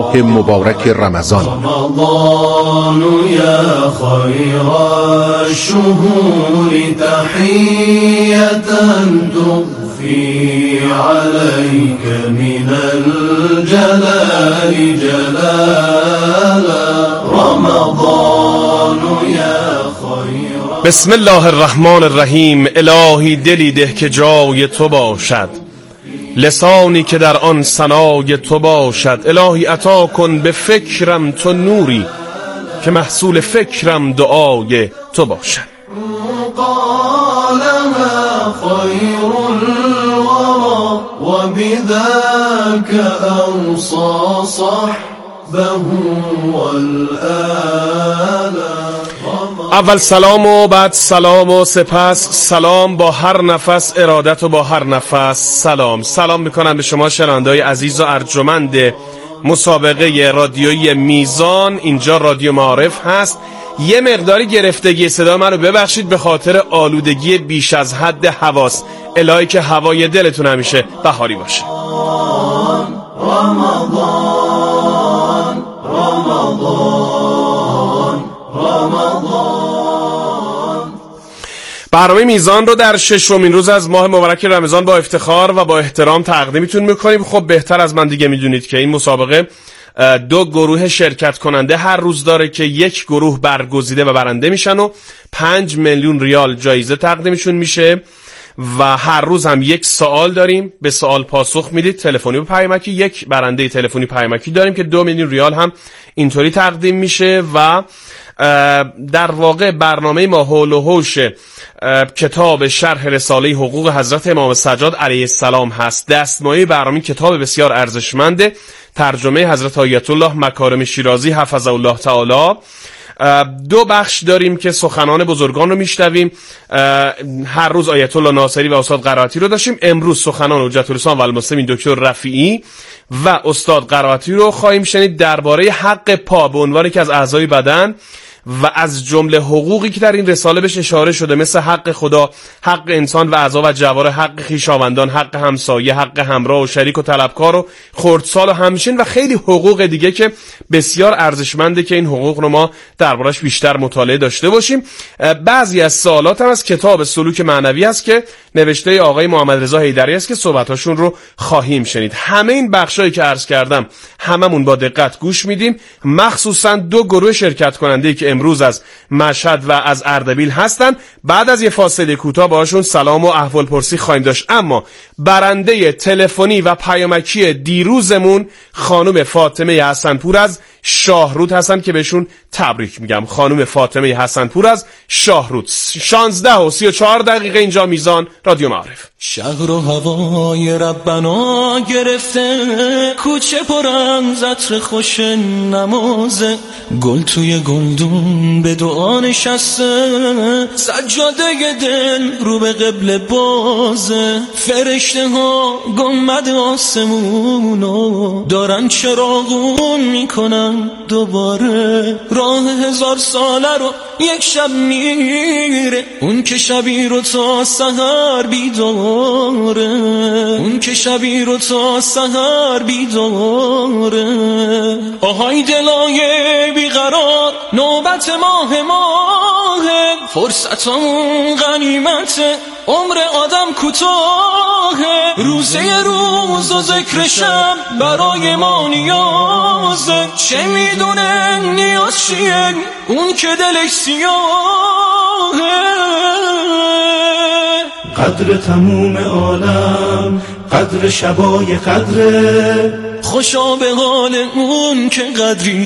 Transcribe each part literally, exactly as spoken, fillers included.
مبارک رمضان. رمضان یا خیر الشهور تحیة تضفی علیک من الجلال جلالا. رمضان یا خیر. بسم الله الرحمن الرحیم. الهی دلی ده که جای تو باشد، لسانی که در آن ثنای تو باشد. الهی عطا کن به فکرم تو نوری، که محصول فکرم دعای تو باشد. قالها خیر الورى و بذاک اوصى صحبه والآلا. اول سلام و بعد سلام و سپس سلام، با هر نفس ارادت و با هر نفس سلام. سلام میکنم به شما شنونده‌های عزیز و ارجمند مسابقه رادیویی میزان. اینجا رادیو معارف هست. یه مقداری گرفتگی صدا من رو ببخشید به خاطر آلودگی بیش از حد حواس. الهی که هوای دلتون همیشه بهاری باشه. رمضان رمضان رمضان. برنامه میزان رو در ششمین روز از ماه مبارک رمضان با افتخار و با احترام تقدیمتون میکنیم. خب بهتر از من دیگه میدونید که این مسابقه دو گروه شرکت کننده هر روز داره که یک گروه برگزیده و برنده میشن و پنج میلیون ریال جایزه تقدیمشون میشه و هر روز هم یک سوال داریم، به سوال پاسخ میدید تلفنی و پیامکی. یک برنده تلفنی پیامکی داریم که دو میلیون ریال هم اینطوری تقدیم میشه و در واقع برنامه ما حول و حوش کتاب شرح رساله حقوق حضرت امام سجاد علیه السلام هست. دستمایه برنامه کتاب بسیار ارزشمند ترجمه حضرت آیت الله مکارم شیرازی حفظه الله تعالی. دو بخش داریم که سخنان بزرگان رو میشنویم. هر روز آیت الله ناصری و استاد قرائتی رو داشتیم. امروز سخنان حجت الاسلام و المسلمین دکتر رفیعی و استاد قرائتی رو خواهیم شنید درباره حق پا به عنوان یکی از اعضای بدن و از جمله حقوقی که در این رساله بهش اشاره شده، مثل حق خدا، حق انسان و اعضا و جوارح، حق خویشاوندان، حق همسایه، حق همراه و شریک و طلبکار و خردسال و همچنین و خیلی حقوق دیگه که بسیار ارزشمنده که این حقوق رو ما دربارش بیشتر مطالعه داشته باشیم. بعضی از سوالات هم از کتاب سلوک معنوی است که نوشته آقای محمد رضا حیدری است که صحبتاشون رو خواهیم شنید. همه این بخشایی که عرض کردم هممون با دقت گوش میدیم، مخصوصا دو گروه شرکت کننده که امروز از مشهد و از اردبیل هستن. بعد از یه فاصله کوتاه باهاشون سلام و احوال پرسی خواهیم داشت. اما برنده تلفنی و پیامکی دیروزمون خانم فاطمه حسنپور از شاهرود هستن که بهشون تبریک میگم. خانم فاطمه حسنپور از شاهرود. شانزده و سی و چهار دقیقه اینجا میزان رادیو معارف. شهر و هوای ربنا گرفته، کوچه پر از عطر خوش نمازه، گل توی گلدون به دعا نشسته، سجاده دل رو به قبله بازه، فرشته ها گنبد آسمونو دارن چراغون میکنن دوباره، راه هزار ساله رو یک شب میره، اون که شبی رو تا سحر بیداره، اون که شبی رو تا سحر بیداره. آهای دلای بیقرار نوبت ماه ماه، فرصتمون غنیمت عمر آدم کوتاهه، روزه روز و ذکر شب برای ما نیازه، چه میدونه نیاز چیه اون که دلش سیاهه. قدر تموم عالم قدر شبای قدره، خوشا به حال اون که قدری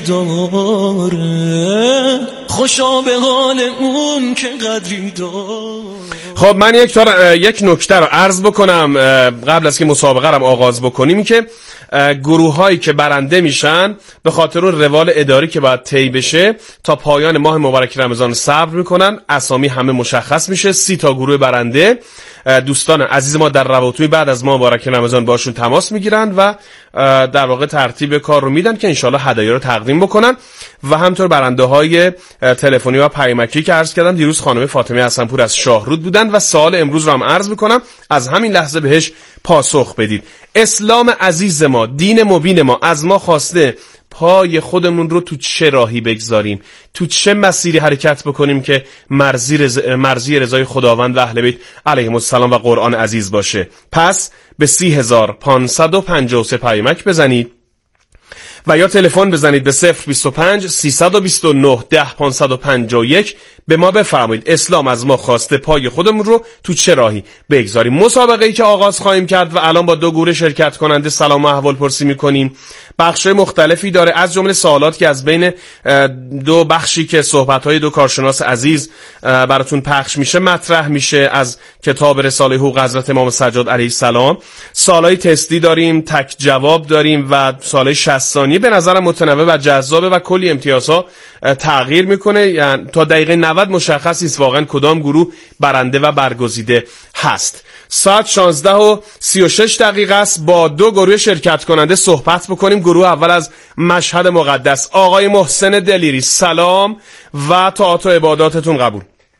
داره، خوشا به حال اون که قدری داره. خب من یک تار یک نکته رو عرض بکنم قبل از که مسابقه رو آغاز بکنیم، که گروه هایی که برنده میشن به خاطر اون روال اداری که باید طی بشه تا پایان ماه مبارک رمضان صبر میکنن. اسامی همه مشخص میشه. سی تا گروه برنده دوستان عزیز ما در روابط بعد از ماه مبارک رمضان باشون تماس میگیرن و در واقع ترتیب کار رو میدن که انشالله هدایا رو تقدیم بکنن. و همطور برنده های تلفنی و پیامکی که عرض کردم دیروز خانم فاطمه حسنپور از شاهرود بودن و سوال امروز رو هم عرض میکنم، از همین لحظه بهش پاسخ بدید. اسلام عزیز ما، دین مبین ما از ما خواسته پای خودمون رو تو چه راهی بگذاریم، تو چه مسیری حرکت بکنیم که مرزی, رز... مرزی رضای خداوند و اهل بیت علیهم السلام و قرآن عزیز باشه. پس به سی هزار پانصد و پنجاه و سه پیامک بزنید و یا تلفن بزنید به صفر بیست و پنج سیصد و بیست و نه ده پانصد و پنجاه و یک. به ما بفرمایید اسلام از ما خواسته پای خودمون رو تو چه راهی بگذاریم. مسابقه‌ای که آغاز خواهیم کرد و الان با دو گروه شرکت کننده سلام و احوال پرسی می‌کنیم، بخش‌های مختلفی داره، از جمله سوالات که از بین دو بخشی که صحبت‌های دو کارشناس عزیز براتون پخش میشه مطرح میشه از کتاب رساله حقوق حضرت امام سجاد علیه السلام. سوالای تستی داریم، تک جواب داریم و سوالای شصت ثانیه. به نظرم متنوع و جذابه و کلی امتیازها تغییر میکنه، یعنی تا دقیقه نود مشخص نیست واقعا کدام گروه برنده و برگزیده هست. ساعت شانزده و سی و شش دقیقه است. با دو گروه شرکت کننده صحبت بکنیم. گروه اول از مشهد مقدس، آقای محسن دلیری، سلام و طاعت و عباداتتون قبول.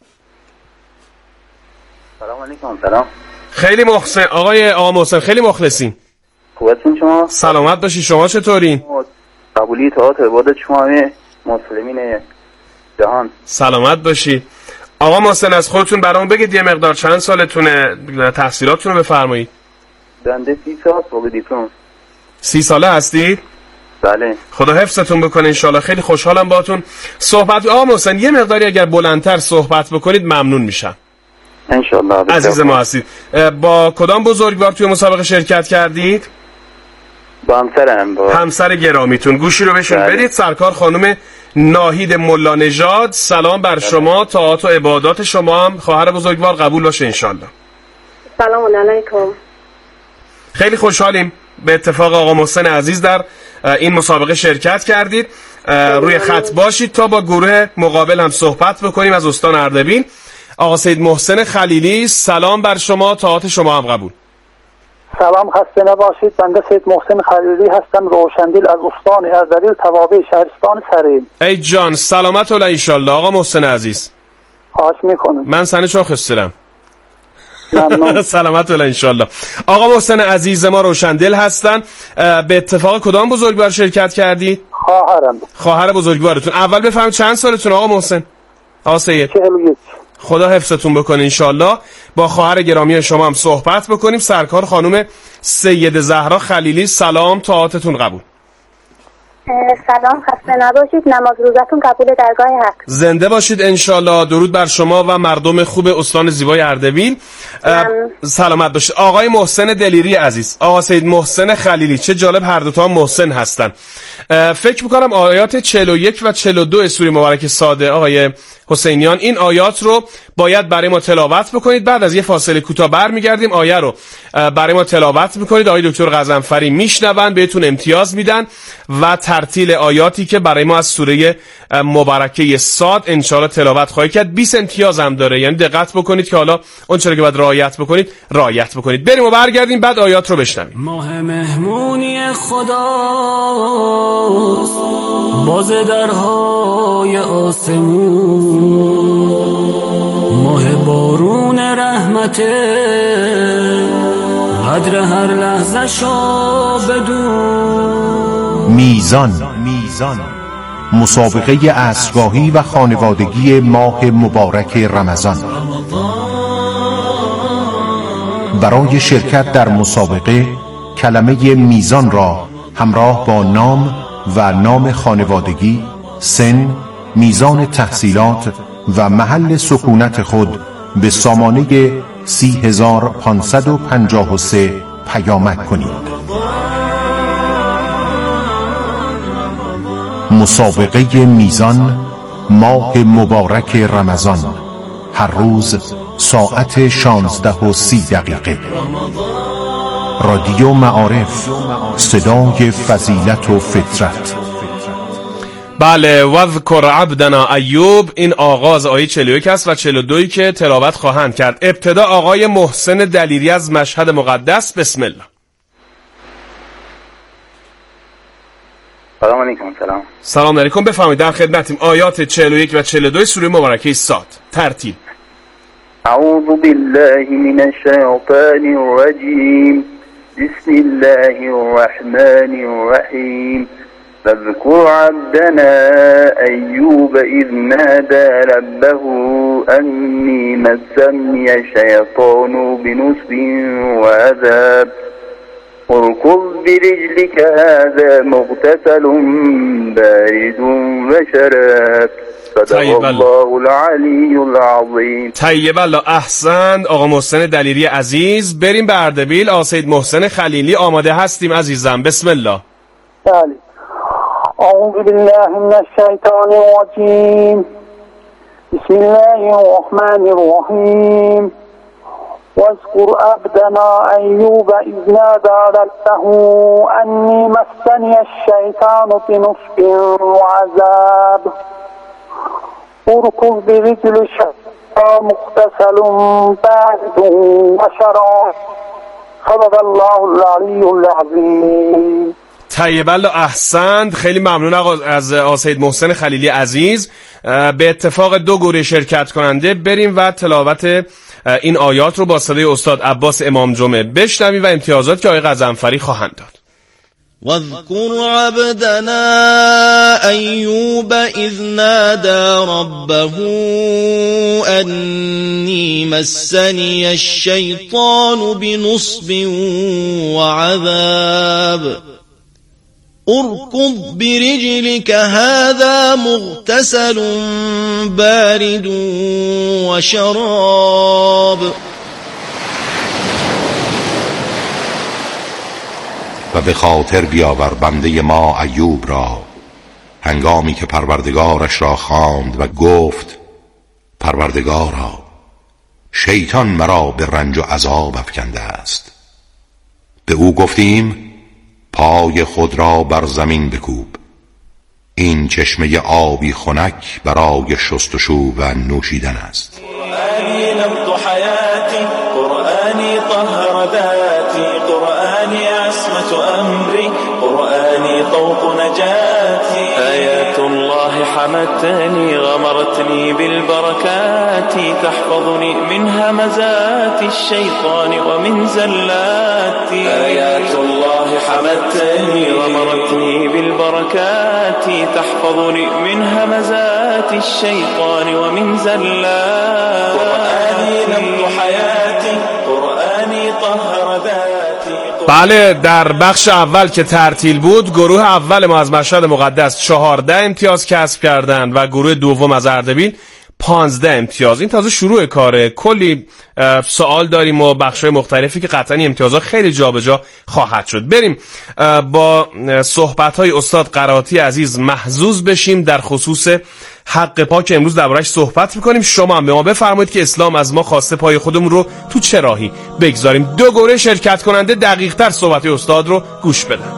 سلام علیکم. سلام. خیلی محسن آقای آقا محسن، خیلی مخلصیم. خوبتون شما؟ سلامت باشی. شما چطورین؟ قبولی طاعت و عبادت شما همه مسلمین جهان. سلامت باشی. آقا محسن از خودتون برام بگید یه مقدار چند سالتونه، تحصیلاتتون رو بفرمایید. بنده سی سال فوق دیپلم. سی ساله هستید؟ بله. خدا حفظتون بکنه انشالله. خیلی خوشحالم باهاتون صحبت. آقا محسن یه مقداری اگر بلندتر صحبت بکنید ممنون میشم. انشالله. عزیز ما هستید. با کدام بزرگوار توی مسابقه شرکت کردید؟ با همسرم. با همسر گرامیتون. گوشی رو بهشون بله. بدید. سرکار خانم ناهید ملا نژاد، سلام بر شما، طاعت و عبادات شما هم خواهر بزرگوار قبول باشه انشالله. سلام علیکم. خیلی خوشحالیم به اتفاق آقا محسن عزیز در این مسابقه شرکت کردید. روی خط باشید تا با گروه مقابل هم صحبت بکنیم. از استان اردبیل آقا سید محسن خلیلی، سلام بر شما، طاعت شما هم قبول. سلام، خسته نباشید. بنده سید محسن خلیلی هستم، روشندیل از استان اردبیل، توابع شهرستان سرین. ای جان سلامت الله انشالله. آقا محسن عزیز خواهش میکنم. من سنه چاخسترم. ممنون. سلامت الله انشالله. آقا محسن عزیز ما روشندل هستن. به اتفاق کدام بزرگوار شرکت کردید؟ خواهرم. خواهر بزرگوارتون. اول بفرمایید چند سالتون آقا محسن؟ آقا سید چهل و یک. خدا حفظتون بکنه انشالله. با خواهر گرامی شما هم صحبت بکنیم. سرکار خانم سید زهرا خلیلی، سلام، طاعتتون قبول. سلام، خسته نباشید. نماز روزتون قبول درگاه حق. زنده باشید انشالله. درود بر شما و مردم خوب استان زیبای اردبیل. سلامت باشید. آقای محسن دلیری عزیز، آقا سید محسن خلیلی، چه جالب هر دو تا محسن هستن. فکر میکنم آیات چهل و یک و چهل و دو سوره مبارکه ساده آقای حسینیان، این آیات رو باید برای ما تلاوت بکنید. بعد از یه فاصله کوتاه برمیگردیم آیه رو برای ما تلاوت میکنید. آقای دکتر غضنفری میشنون، بهتون امتیاز میدن و ترتیل آیاتی که برای ما از سوره مبارکه صاد انشاءالله تلاوت خواهید کرد. بیست امتیاز هم داره، یعنی دقت بکنید که حالا اون چرا که باید رعایت بکنید رعایت بکنید. بریم و برگردیم بعد آیات رو بشنویم. ماه مهمونی خدا باز درهای آسمون، ماه بارون رحمت قدر هر لحظه شو بدون. میزان میزان مسابقه عصرگاهی و خانوادگی ماه مبارک رمضان. برای شرکت در مسابقه کلمه میزان را همراه با نام و نام خانوادگی، سن، میزان تحصیلات و محل سکونت خود به سامانه سی هزار پانصد و پنجاه و سه پیامک کنید. مسابقه میزان ماه مبارک رمضان، هر روز ساعت شانزده و سی دقیقه. رادیو معارف، صدای فضیلت و فطرت. بله، وذکر عبدنا ایوب. این آغاز آیه چهل و یک است و چهل و دو که تلاوت خواهند کرد. ابتدا آقای محسن دلیری از مشهد مقدس، بسم الله. سلام علیکم. سلام. سلام علیکم. بفرمایید در خدمتیم. آیات چهل و یک و چهل و دو سوره مبارکه صاد، ترتیل. اعوذ بالله من الشیطان الرجیم. بسم الله الرحمن الرحیم. واذكر عبدنا أيوب إذ نادى ربه أني مسني الشيطان بنصب وعذاب اركض برجلك هذا مغتسل بارد وشراب صدق الله العلی العظیم. طیب الله احسن. آقا محسن دلیری عزیز، بریم به اردبیل. آقا سید محسن خلیلی آماده هستیم عزیزم، بسم الله. بله. اعوذ بالله من الشیطان الرجیم. بسم الله الرحمن الرحیم. واذكر عبدنا أيوب إذ نادى ربه أني مسني الشيطان بنصب وعذاب اركض برجلك مغتسل بارد وشراب صدق الله العلی العظیم. طیب الله احسنت. خیلی ممنون آقا از آقا سید محسن خلیلی عزیز. به اتفاق دو گروه شرکت کننده بریم و تلاوت این آیات رو با صدای استاد عباس امام جمعه بشنویم و امتیازات که آقای غضنفری خواهند داد. واذكر عبدنا أيوب إذ نادى ربه أني مسني الشيطان بنصب وعذاب اركض برجلك هذا مغتسل بارد وشراب. و به خاطر بیاور بنده ما ایوب را هنگامی که پروردگارش را خواند و گفت پروردگارا شیطان مرا به رنج و عذاب افکنده است. به او گفتیم پای خود را بر زمین بکوب، این چشمه آبی خنک برای شستشو و نوشیدن است. قرآنی نبض حیاتی، قرآنی طهر ذاتی، قرآنی عصمت امری، قرآنی طوق نجاتی. آیات الله حمتنی غمرتنی بالبركات، تحفظنی من همزات الشیطان ومن زلات. آیات الله حمتنی غمرتنی بالبركات، تحفظني من همزات الشيطان ومن زلات. قرآني نبض حياتي، قرآني طهر ذاتي. بله، در بخش اول که ترتیل بود گروه اول ما از مشهد مقدس چهارده امتیاز کسب کردند و گروه دوم از اردبیل پانزده امتیاز. این تازه شروع کاره. کلی سوال داریم و بخش‌های مختلفی که قطعاً امتیازها خیلی جابجا خواهد شد. بریم با صحبت‌های استاد قراتی عزیز محظوظ بشیم در خصوص حق پا که امروز درباره‌اش صحبت می‌کنیم. شما هم به ما بفرمایید که اسلام از ما خواسته پای خودمون رو تو چه راهی بگذاریم. دو گروه شرکت کننده دقیق‌تر صحبت استاد رو گوش بدن.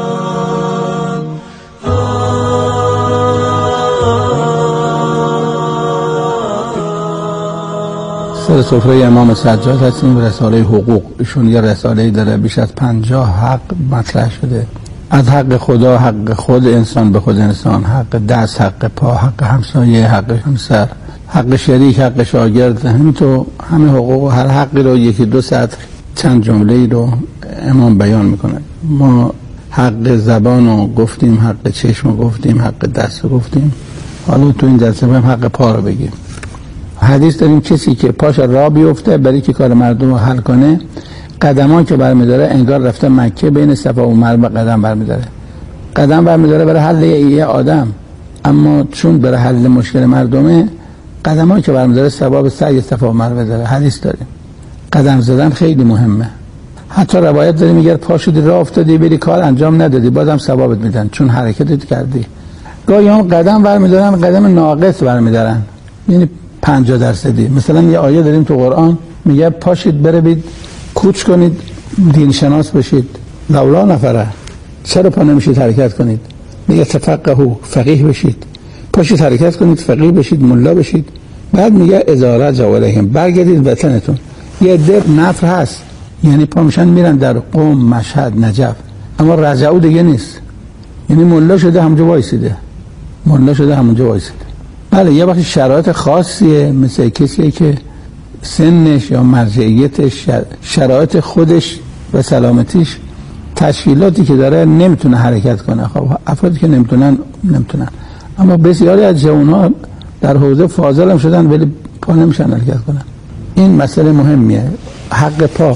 سر سفره امام سجاد هستیم. رساله حقوق، ایشون یه رساله داره بیش از پنجاه حق مطرح شده، از حق خدا، حق خود انسان به خود انسان، حق دست، حق پا، حق همسایه، حق همسر، حق شریک، حق شاگرد، همینطور همه حقوق و هر حقی رو یکی دو سطر چند جمله رو امام بیان میکنه. ما حق زبان رو گفتیم، حق چشم رو گفتیم، حق دست رو گفتیم، حالا تو این جلسه هم حق پا رو بگیم. حدیث داریم کسی که پاش را بیفته برای که کار مردم رو حل کنه، قدمان که برمیداره انگار رفته مکه، بین صفا و مروه قدم برمیداره. قدم برمیداره برای حل یه آدم، اما چون برای حل مشکل مردمه قدمایی که برمیداره ثواب سعی صفا و مروه داره. حدیث داریم قدم زدن خیلی مهمه. حتی روایت داریم میگه پا شدی راه افتادی بری کار انجام ندادی بازم ثوابت میدن چون حرکتت کردی. گاهی هم قدم برمیدارن قدم ناقص برمیدارن، یعنی پنجاه درصدی. مثلا یه آیه داریم تو قرآن میگه پاشید بروید کوچ کنید دین شناس بشید. لولا نفره، چرا پا نمیشید حرکت کنید؟ میگه تفقهوا، فقیه بشید. پاشید حرکت کنید فقیه بشید، ملا بشید. بعد میگه اذا رجعوا الیهم، برگردید وطنتون. یه عده نفر هست یعنی پا میشن میرن در قم، مشهد، نجف، اما رجعوا دیگه نیست، یعنی ملا شده همونجا وایسیده، ملا شده همونجا وایسیده. بله یه وقتی شرایط خاصیه، مثل کسیه که سنش یا مرجعیتش، شرایط خودش و سلامتیش تشکیلاتی که داره نمیتونه حرکت کنه. خب افرادی که نمیتونن نمیتونن، اما بسیاری از جوان‌ها در حوزه فاضل هم شدن ولی پا نمیشن حرکت کنن. این مسئله مهمیه. حق پا،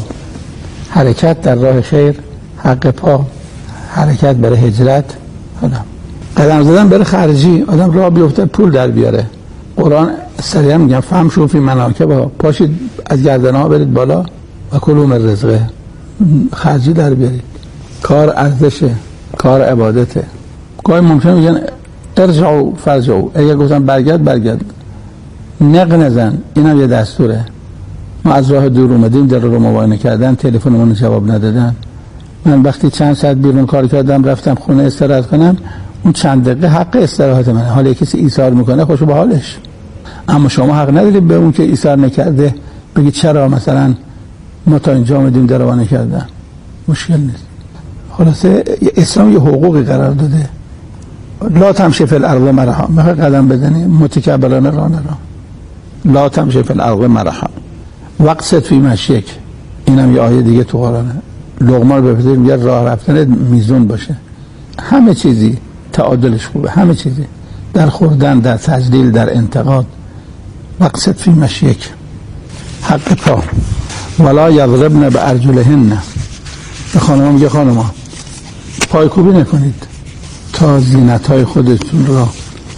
حرکت در راه خیر، حق پا، حرکت برای هجرت، آدم قدم زدن برای خرجی، آدم راه بیفته پول در بیاره. قرآن سریع میگم فهم شوفی مناکبها، پاشید از گردنها برید بالا و کلوا من رزقه، خرجی در بیارید. کار ارزشه، کار عبادته. گاهی ممکنه میگن ارجعوا فرجعوا، اگه گفتم برگرد برگرد، نق نزن، اینم یه دستوره. ما از راه دور اومدیم، در رو موبایل کردن، تلفنمون جواب ندادن. من وقتی چند ساعت بیرون کار کردم رفتم خونه استراحت کنم، اون چند دقیقه حق استراحت منه. حالا کسی ایثار میکنه خوشو به حالش، اما شما حق ندارید به اون که ایثار نکرده بگید چرا مثلا ما تا اینجا اومدیم دروا نکردن. مشکل نیست. خلاصه اسلام یه حقوقی قرار داده. لا تمشی فی الارض مرحا، میخوای قدم بزنی متکبرانه راه نرو. لا تمشی فی الارض مرحا وقصد فی مشیک، اینم یه آیه دیگه تو قرآنه. لقمان بپذیر میگه راه رفتن میزون باشه، همه چیزی تعادلش خوبه، همه چیزی در خوردن، در تجلیل، در انتقاد. وقصد فی مشیک، حق پا. ولا یضربن بارجلهن، به خانم‌ها میگه خانم‌ها پایکوبی نکنید تا زینت‌های خودتون را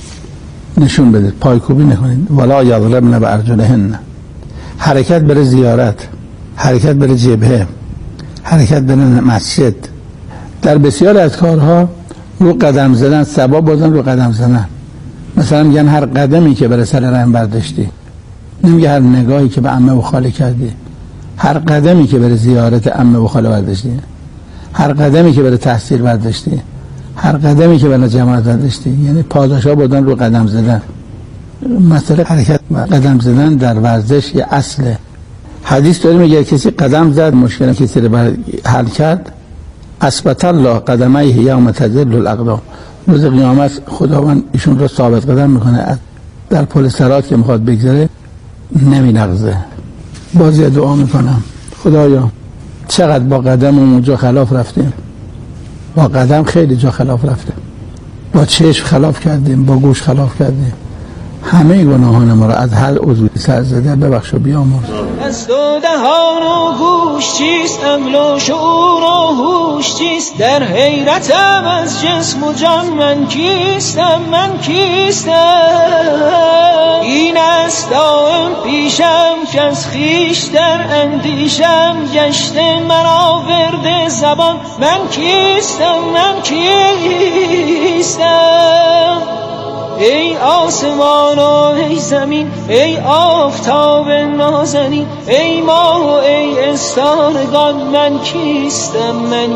نشون بدید، پایکوبی نکنید. ولا یضربن بارجلهن، حرکت برای زیارت، حرکت برای جبهه، حرکت برای مسجد. در بسیار از کارها رو قدم زدن، ثواب بازن رو قدم زدن. مثلا میگن هر قدمی که برای سر رحم برداشتی، نمیگه هر نگاهی که به عمه و خاله کردی، هر قدمی که برای زیارت عمه و خاله برداشتی، هر قدمی که برای تحصیل برداشتی، هر قدمی که برای جماعت برداشتی، یعنی پاداشا بودن رو قدم زدن. مثلا حرکت و قدم زدن در ورزش یه اصله. حدیث داره میگه کسی قدم زد مشکل کسی رو حل کرد، اثبت الله قدمه یوم تزل الاقدام، روز قیامت خداوند ایشون رو ثابت قدم میکنه، در پل صراط که میخواد بگذره نمی لغزه. بازی دعا میکنم خدایا چقدر با قدممون جا خلاف رفتیم، با قدم خیلی جا خلاف رفتیم، با چشم خلاف کردیم، با گوش خلاف کردیم، همه گناهان ما را از هر عضوی سر زده ببخش و بیامرز. از دو دهان و گوش چیست، عقل و شعور و هوش چیست، در حیرتم از جسم و جان من کیستم، من کیستم. این است دائم پیشم که از خویش در اندیشم گشته مرا ورد زبان، من کیستم، من کیستم. ای آسمان و ای زمین، ای آفتاب نازنین، ای ماه و ای استارگان، من کیستم، من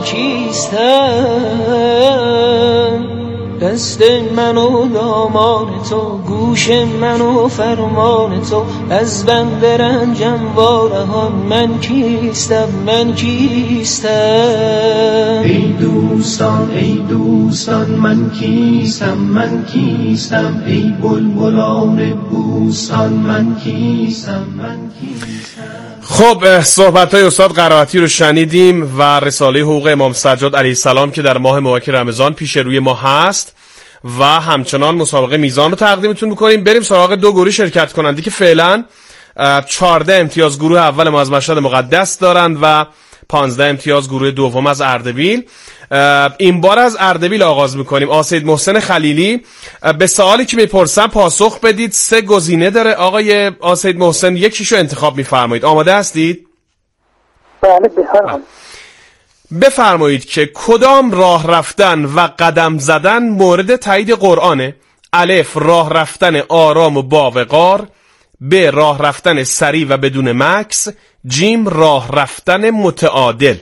کیستم. دست من و دامان تو، گوش من و فرمان تو، از بند رنجم وارهان، من کیستم، من کیستم. ای دوستان ای دوستان من کیستم، من کیستم. ای بلبلان بوستان من کیستم، من کیستم. خب صحبت‌های استاد قرائتی رو شنیدیم و رساله حقوق امام سجاد علیه السلام که در ماه مبارک رمضان پیش روی ما هست و همچنان مسابقه میزان رو تقدیمتون می‌کنیم. بریم سراغ دو گروه شرکت کننده که فعلا چهارده امتیاز گروه اول ما از مشهد مقدس دارند و پانزده امتیاز گروه دوم از اردبیل. این بار از اردبیل آغاز میکنیم. آسید محسن خلیلی به سوالی که میپرسم پاسخ بدید. سه گزینه داره آقای آسید محسن، یکیشو انتخاب میفرمایید. آماده هستید؟ بله بفرمایید. بفرمایید که کدام راه رفتن و قدم زدن مورد تایید قرآنه؟ الف راه رفتن آرام و با وقار، ب راه رفتن سریع و بدون مکث، جیم راه رفتن متعادل.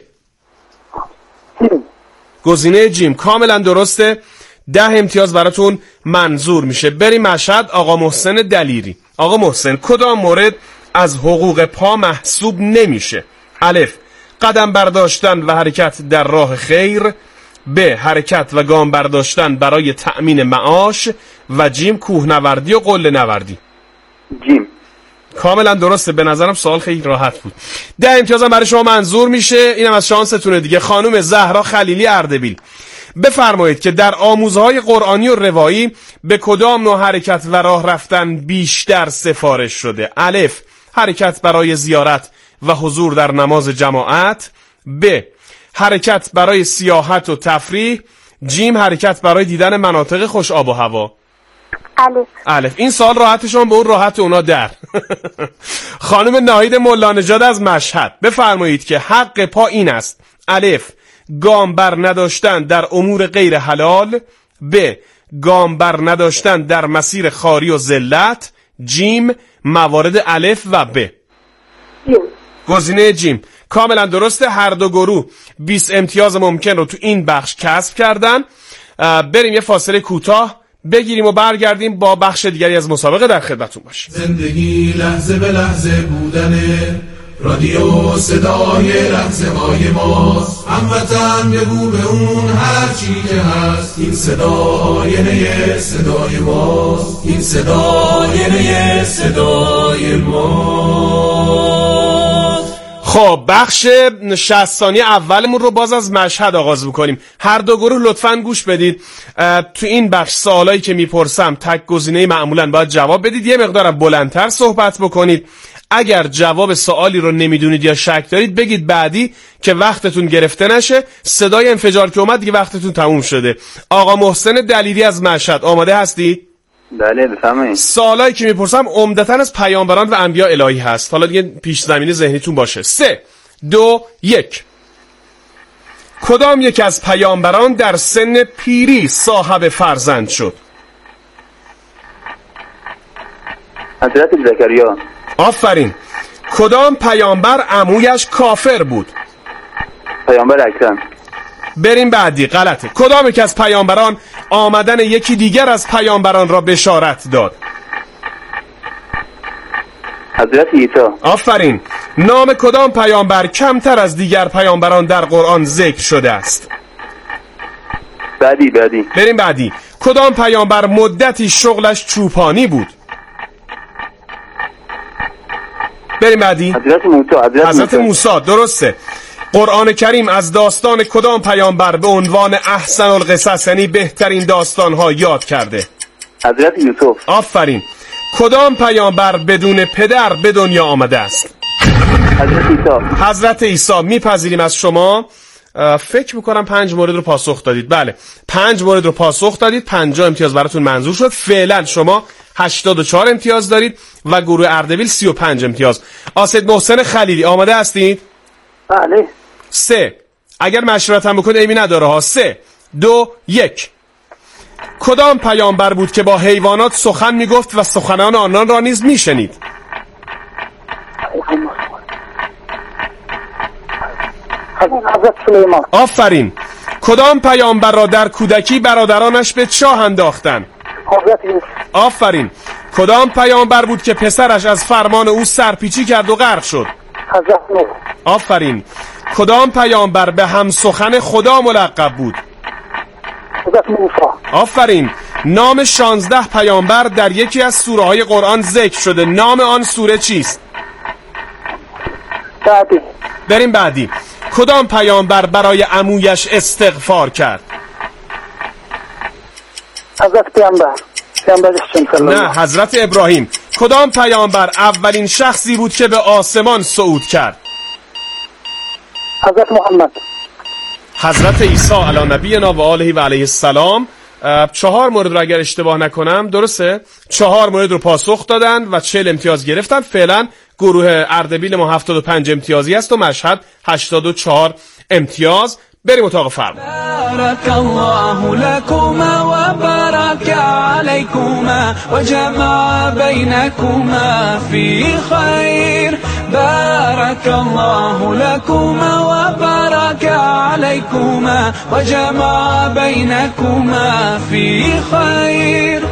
گزینه جیم کاملا درسته، ده امتیاز براتون منظور میشه. بریم مشهد. آقا محسن دلیری. آقا محسن کدام مورد از حقوق پا محسوب نمیشه؟ الف قدم برداشتن و حرکت در راه خیر، ب حرکت و گام برداشتن برای تأمین معاش، و جیم کوهنوردی و قله نوردی. جیم. کاملا درسته. به نظرم سوال خیلی راحت بود. ده امتیازم برای شما منظور میشه. اینم از شانستونه دیگه. خانم زهرا خلیلی اردبیل، بفرمایید که در آموزهای قرآنی و روایی به کدام نوع حرکت و راه رفتن بیشتر سفارش شده؟ الف، حرکت برای زیارت و حضور در نماز جماعت. ب، حرکت برای سیاحت و تفریح. جیم، حرکت برای دیدن مناطق خوش آب و هوا. الف. الف. این سوال راحتشون به اون راحت اونا در. خانم ناهید ملانجاد از مشهد، بفرمایید که حق پا این است: الف، گام بر نداشتن در امور غیر حلال. ب، گام بر نداشتن در مسیر خاری و ذلت. جیم، موارد الف و ب. جیم. گزینه جیم کاملا درسته. هر دو گروه بیست امتیاز ممکن رو تو این بخش کسب کردن. بریم یه فاصله کوتاه بگیریم و برگردیم با بخش دیگری از مسابقه در خدمتتون باشیم. زندگی لحظه به لحظه بودنه، رادیو صدای لحظه های ماست. هموطن بگو به اون هر چی که هست، این صدا آینه صدای ماست، این صدا آینه صدای ماست. خب بخش شصت ثانیه اولمون رو باز از مشهد آغاز میکنیم. هر دو گروه لطفاً گوش بدید. تو این بخش سوالایی که میپرسم تک گزینه معمولاً باید جواب بدید. یه مقدارم بلندتر صحبت بکنید. اگر جواب سوالی رو نمیدونید یا شک دارید بگید بعدی که وقتتون گرفته نشه. صدای انفجار که اومد دیگه وقتتون تموم شده. آقا محسن دلیری از مشهد، آماده هستی؟ بله بفرمایید. سوالایی که میپرسم عمدتاً از پیامبران و انبیا الهی هست. حالا دیگه پیش زمینه ذهنیتون باشه. سه، دو، یک. کدام یک از پیامبران در سن پیری صاحب فرزند شد؟ حضرت زکریا. آفرین. کدام پیامبر عمویش کافر بود؟ پیامبر اکرم. بریم بعدی. غلطه. کدام یک از پیامبران آمدن یکی دیگر از پیامبران را بشارت داد؟ حضرت عیسی. آفرین. نام کدام پیامبر کمتر از دیگر پیامبران در قرآن ذکر شده است؟ بعدی بعدی. بریم بعدی. کدام پیامبر مدتی شغلش چوپانی بود؟ بریم بعدی. حضرت موسی. حضرت, حضرت موسی. درسته. قرآن کریم از داستان کدام پیامبر به عنوان احسن القصص یعنی بهترین داستانها یاد کرده؟ حضرت یوسف. آفرین. کدام پیامبر بدون پدر به دنیا آمده است؟ حضرت عیسی. حضرت عیسی. میپذیریم از شما. فکر میکنم پنج مورد رو پاسخ دادید. بله پنج مورد رو پاسخ دادید. پنجاه امتیاز براتون منظور شد. فعلا شما هشتاد و چهار امتیاز دارید و گروه اردبیل سی و پنج امتیاز. آسد محسن خلیلی آماده هستید؟ بله. سه، اگر مشورت هم بکنید ایمی نداره ها. سه، دو، یک. کدام پیامبر بود که با حیوانات سخن میگفت و سخنان آنان را نیز میشنید؟ حضرت سلیمان. آفرین. کدام پیامبر را در کودکی برادرانش به چاه انداختند؟ حضرت یوسف. آفرین. کدام پیامبر بود که پسرش از فرمان او سرپیچی کرد و غرق شد؟ حضرت نوح. آفرین. کدام پیامبر به هم سخن خدا ملقب بود؟ حضرت موسی. آفرین. نام شانزده پیامبر در یکی از سوره های قرآن ذکر شده. نام آن سوره چیست؟ بعدی. بریم بعدی. کدام پیامبر برای عمویش استغفار کرد؟ حضرت پیامبر. پیامبر نه، حضرت ابراهیم. کدام پیامبر اولین شخصی بود که به آسمان صعود کرد؟ حضرت محمد. حضرت عیسی علی نبینا و آله و علیه السلام. چهار مورد رو اگر اشتباه نکنم درسته؟ چهار مورد رو پاسخ دادن و چهل امتیاز گرفتن. فعلا گروه اردبیل ما هفتاد و پنج امتیازی است و مشهد هشتاد و چهار امتیاز. بریم اتاق فرمان. بارك الله لكما وبارك عليكما وجمع بينكما في خير. بارك الله لكما وبارك عليكما وجمع بينكما في خير.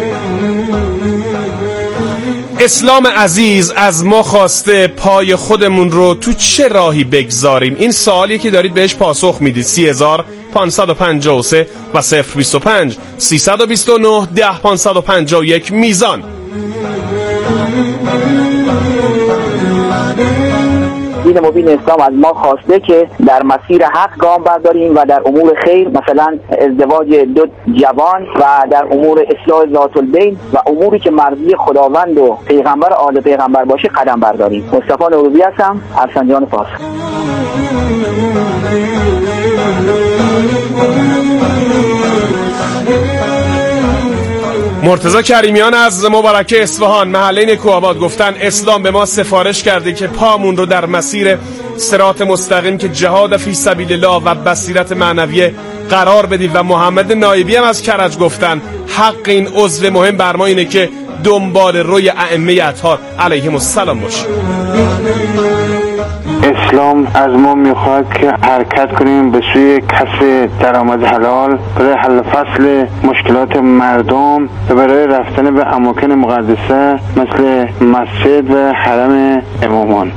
اسلام عزیز از ما خواسته پای خودمون رو تو چه راهی بگذاریم؟ این سوالی که دارید بهش پاسخ میدید. سی هزار پانصد و پنجاه و سه و صفر بیست و پنج سیصد و بیست و نه ده پانصد و پنجاه و یک میزان. دین مبین اسلام از ما خواسته که در مسیر حق گام برداریم و در امور خیر، مثلا ازدواج دو جوان و در امور اصلاح ذات البین و اموری که مرضی خداوند و پیغمبر آل پیغمبر باشه قدم برداریم. مصطفی نوروزی هستم، افسنجان فارس. مرتضی کریمیان از مبارکه اصفهان محله نکوآباد گفتن اسلام به ما سفارش کرده که پامون رو در مسیر صراط مستقیم که جهاد فی سبیل الله و بصیرت معنویه قرار بدید. و محمد نایبی هم از کرج گفتن حق این عضو مهم بر ما اینه که دنبال روی ائمه اطهار علیهم السلام باشه. اسلام از ما میخواد که حرکت کنیم به سوی کسب درآمد حلال برای حل فصل مشکلات مردم و برای رفتن به اماکن مقدسه مثل مسجد و حرم امامان.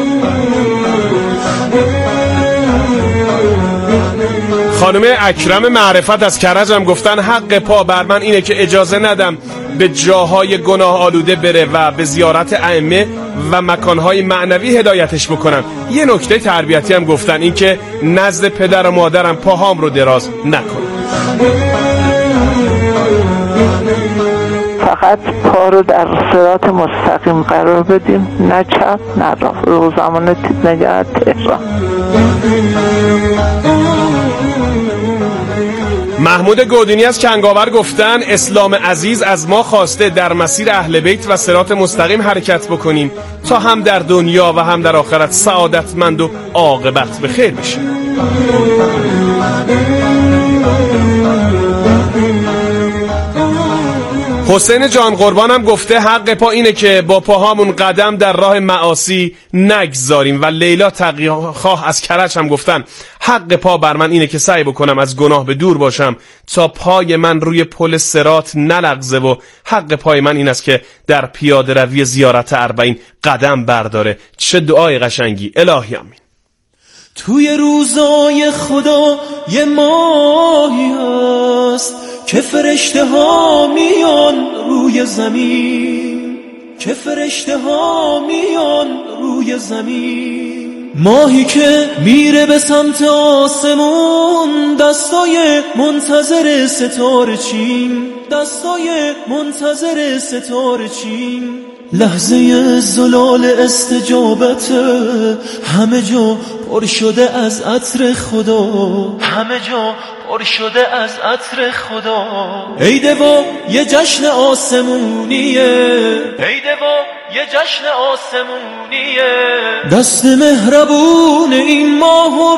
خانم اکرم معرفت از کرج هم گفتن حق پا بر من اینه که اجازه ندم به جاهای گناه آلوده بره و به زیارت ائمه و مکانهای معنوی هدایتش بکنم. یه نکته تربیتی هم گفتن این که نزد پدر و مادرم پاهام رو دراز نکنم. فقط پا رو در صراط مستقیم قرار بدیم، نه چپ نه راست. روزنامه نگهت تهران. محمود گودینی از کنگاور گفتن اسلام عزیز از ما خواسته در مسیر اهل بیت و صراط مستقیم حرکت بکنیم تا هم در دنیا و هم در آخرت سعادتمند و عاقبت به خیر بشیم. حسین جان قربان هم گفته حق پا اینه که با پاهامون قدم در راه معاصی نگذاریم. و لیلا تقی‌خواه از کرج هم گفتن حق پا بر من اینه که سعی بکنم از گناه به دور باشم تا پای من روی پل صراط نلغزه و حق پای من این است که در پیاده روی زیارت اربعین قدم برداره. چه دعای قشنگی. الهی آمین. توی روزای خدا یه ماهی هست که فرشته ها میان روی زمین، که فرشته ها میان روی زمین. ماهی که میره به سمت آسمون، دستای منتظر ستاره چین، دستای منتظر ستاره چین. لحظه زلال استجابت، همه جا پر شده از عطر خدا، همه جا پر شده از عطر خدا. عید و یه جشن آسمونیه، عید و یه جشن آسمونیه. دست مهربون این ماهو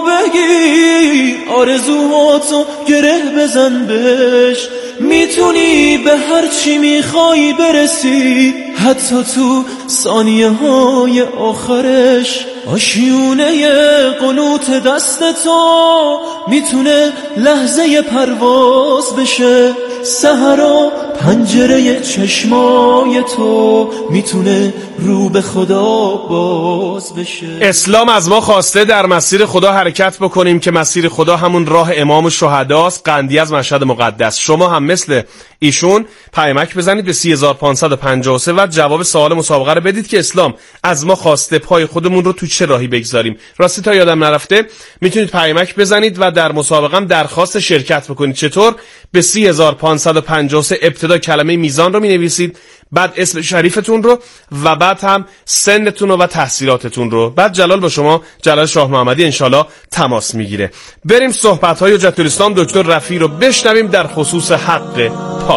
بگیر، آرزوهاتو گره بزن بهش. میتونی به هر چی میخوای برسی، حتی تو ثانیه های آخرش. آشیونه قنوت دست تو میتونه لحظه پرواز بشه. سحرا پنجره چشمای تو میتونه رو به خدا باز بشه. اسلام از ما خواسته در مسیر خدا حرکت بکنیم که مسیر خدا همون راه امام شهداست، قندی از مشهد مقدس. شما هم مثل ایشون پیامک بزنید به سه هزار و پانصد و پنجاه و سه و جواب سوال مسابقه رو بدید که اسلام از ما خواسته پای خودمون رو تو چه راهی بگذاریم. راستی تا یادم نرفته میتونید پیامک بزنید و در مسابقه هم درخواست شرکت بکنید. چطور؟ به سه هزار و پانصد و پنجاه و سه ابتدا کلمه میزان رو مینویسید، بعد اسم شریفتون رو و بعد هم سنتون رو و تحصیلاتتون رو. بعد جلال با شما، جلال شاه محمدی انشالله تماس میگیره. بریم صحبت‌های حجت الاسلام دکتر رفیعی رو بشنویم در خصوص حق پا.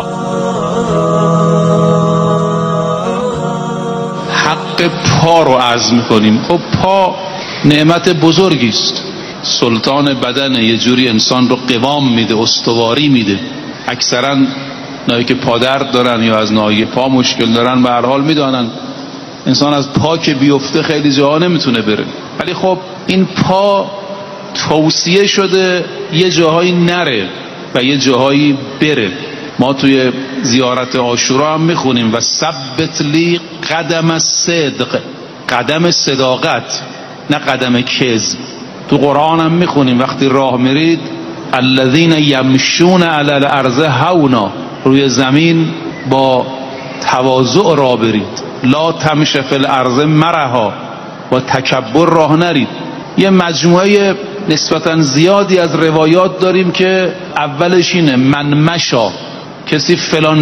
حق پا رو عرض میکنیم. خب پا نعمت بزرگی است. سلطان بدن یه جوری انسان رو قوام میده، استواری میده. اکثرا نایی که پادرد دارن یا از ناحیه پا مشکل دارن به هر حال میدانن انسان از پا که بیفته خیلی جاها نمیتونه بره. ولی خب این پا توصیه شده یه جاهایی نره و یه جاهایی بره. ما توی زیارت عاشورا هم میخونیم و ثبت لی قدم الصدق، قدم صداقت نه قدم کذب. تو قرآن هم میخونیم وقتی راه میرید الذین یمشون علی الارض هونا، روی زمین با تواضع راه برید. لا تمش فی الارض مرحا، با تکبر راه نرید. یه مجموعه نسبتا زیادی از روایات داریم که اولش اینه من مشا، کسی فلان